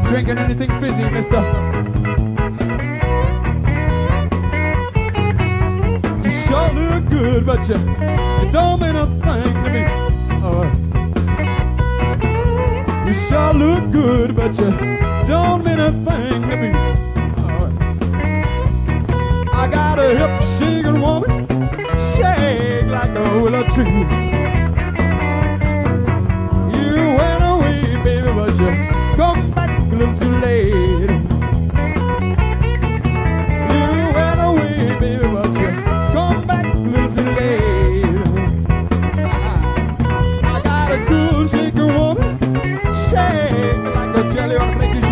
Drinking anything fizzy, mister? You sure look good, but you don't mean a thing to me. You sure look good, but you don't mean a thing to me. I got a hip-shaking woman, shake like a willow tree. You went away, baby, but you come back a little too late. You went away, baby, but you come back a little too late. I got a cool shaking woman, shake like a jelly on a plate.